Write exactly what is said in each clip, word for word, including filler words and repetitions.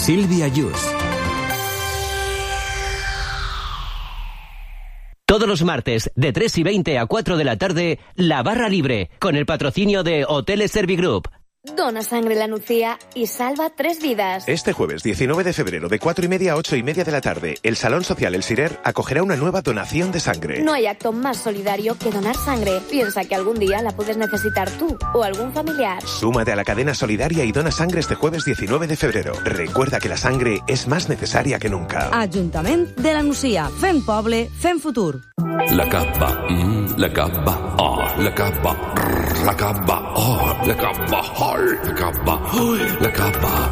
Silvia Yus. Todos los martes, de tres y veinte a cuatro de la tarde, La Barra Libre, con el patrocinio de Hoteles Servigroup. Dona sangre la Nucía y salva tres vidas. Este jueves diecinueve de febrero de cuatro y media a ocho y media de la tarde, el Salón Social El Sirer acogerá una nueva donación de sangre. No hay acto más solidario que donar sangre. Piensa que algún día la puedes necesitar tú o algún familiar. Súmate a la cadena solidaria y dona sangre este jueves diecinueve de febrero. Recuerda que la sangre es más necesaria que nunca. Ajuntament de la Nucía. Fem poble, fem futur. La capa, mm, la capa, oh, la capa, rrr, la capa, oh, la capa, oh, la capa, oh, la capa.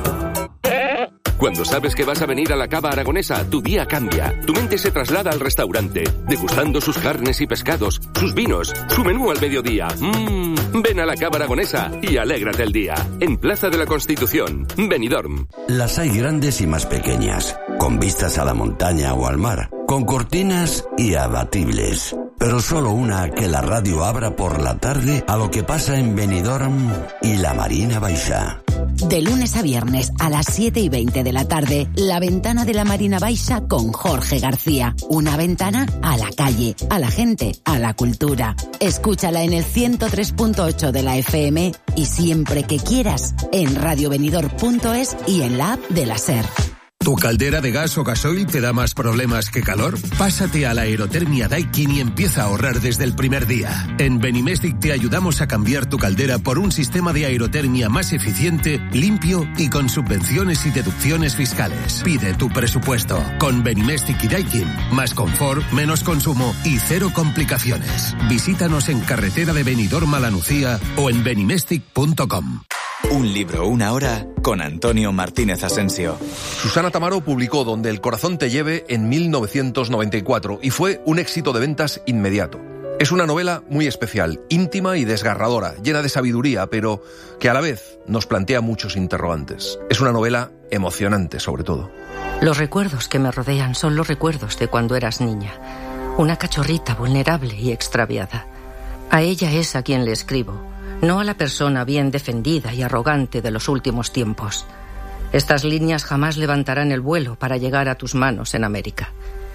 Cuando sabes que vas a venir a la Cava Aragonesa, tu día cambia. Tu mente se traslada al restaurante, degustando sus carnes y pescados, sus vinos, su menú al mediodía. Mmm, ven a la Cava Aragonesa y alégrate el día. En Plaza de la Constitución, Benidorm. Las hay grandes y más pequeñas, con vistas a la montaña o al mar, con cortinas y abatibles. Pero solo una que la radio abra por la tarde a lo que pasa en Benidorm y la Marina Baixa. De lunes a viernes a las siete y veinte de la tarde, La Ventana de la Marina Baixa con Jorge García. Una ventana a la calle, a la gente, a la cultura. Escúchala en el ciento tres punto ocho de la F M y siempre que quieras en radio benidorm punto es y en la app de la SER. ¿Tu caldera de gas o gasoil te da más problemas que calor? Pásate a la aerotermia Daikin y empieza a ahorrar desde el primer día. En Benimestic te ayudamos a cambiar tu caldera por un sistema de aerotermia más eficiente, limpio y con subvenciones y deducciones fiscales. Pide tu presupuesto. Con Benimestic y Daikin, más confort, menos consumo y cero complicaciones. Visítanos en carretera de Benidorm a la Nucía o en benimestic punto com. Un libro, una hora, con Antonio Martínez Asensio. Susana Tamaro publicó Donde el corazón te lleve en mil novecientos noventa y cuatro y fue un éxito de ventas inmediato. Es una novela muy especial, íntima y desgarradora, llena de sabiduría, pero que a la vez nos plantea muchos interrogantes. Es una novela emocionante, sobre todo. Los recuerdos que me rodean son los recuerdos de cuando eras niña. Una cachorrita vulnerable y extraviada. A ella es a quien le escribo. No a la persona bien defendida y arrogante de los últimos tiempos. Estas líneas jamás levantarán el vuelo para llegar a tus manos en América.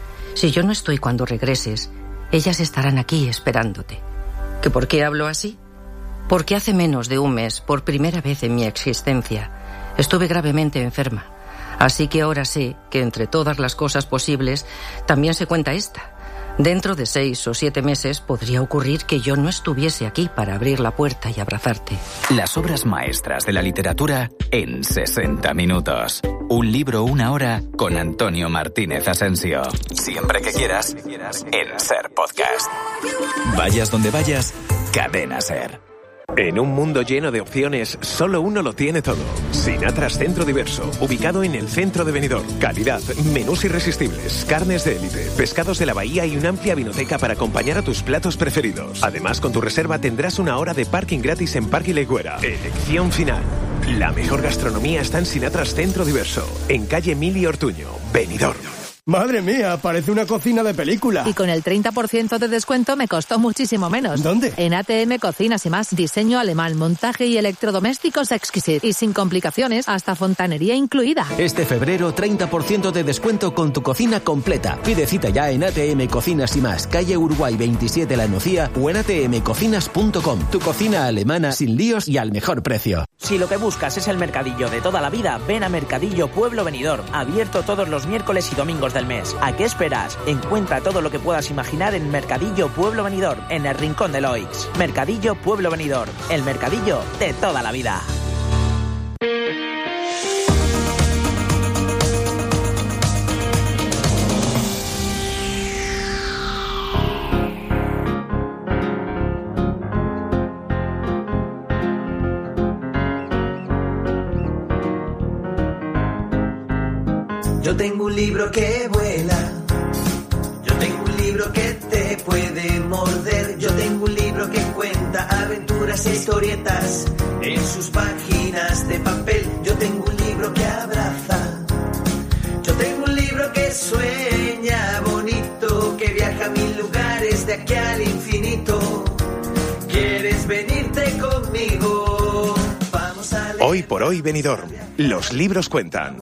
Si yo no estoy cuando regreses, ellas estarán aquí esperándote. ¿Que por qué hablo así? Porque hace menos de un mes, por primera vez en mi existencia, estuve gravemente enferma. Así que ahora sé que entre todas las cosas posibles, también se cuenta esta. Dentro de seis o siete meses podría ocurrir que yo no estuviese aquí para abrir la puerta y abrazarte. Las obras maestras de la literatura en sesenta minutos. Un libro, una hora, con Antonio Martínez Asensio. Siempre que quieras, en SER Podcast. Vayas donde vayas, Cadena SER. En un mundo lleno de opciones, solo uno lo tiene todo. Sinatras Centro Diverso, ubicado en el centro de Benidorm. Calidad, menús irresistibles, carnes de élite, pescados de la bahía y una amplia vinoteca para acompañar a tus platos preferidos. Además, con tu reserva tendrás una hora de parking gratis en Parque Legüera. Elección final. La mejor gastronomía está en Sinatras Centro Diverso, en calle Mili Ortuño, Benidorm. Madre mía, parece una cocina de película. Y con el treinta por ciento de descuento me costó muchísimo menos. ¿Dónde? En A T M Cocinas y Más. Diseño alemán, montaje y electrodomésticos exquisite. Y sin complicaciones, hasta fontanería incluida. Este febrero, treinta por ciento de descuento con tu cocina completa. Pide cita ya en A T M Cocinas y Más, calle Uruguay veintisiete La Nucía o en a t m cocinas punto com. Tu cocina alemana sin líos y al mejor precio. Si lo que buscas es el mercadillo de toda la vida, ven a Mercadillo Pueblo Benidorm. Abierto todos los miércoles y domingos del mes. ¿A qué esperas? Encuentra todo lo que puedas imaginar en Mercadillo Pueblo Benidorm, en el rincón de Loix. Mercadillo Pueblo Benidorm, el mercadillo de toda la vida. Yo tengo un libro que vuela, yo tengo un libro que te puede morder, yo tengo un libro que cuenta aventuras e historietas en sus páginas de papel, yo tengo un libro que abraza, yo tengo un libro que sueña bonito, que viaja a mil lugares de aquí al infinito. ¿Quieres venirte conmigo? Vamos a leer. Hoy por hoy Benidorm, los libros cuentan.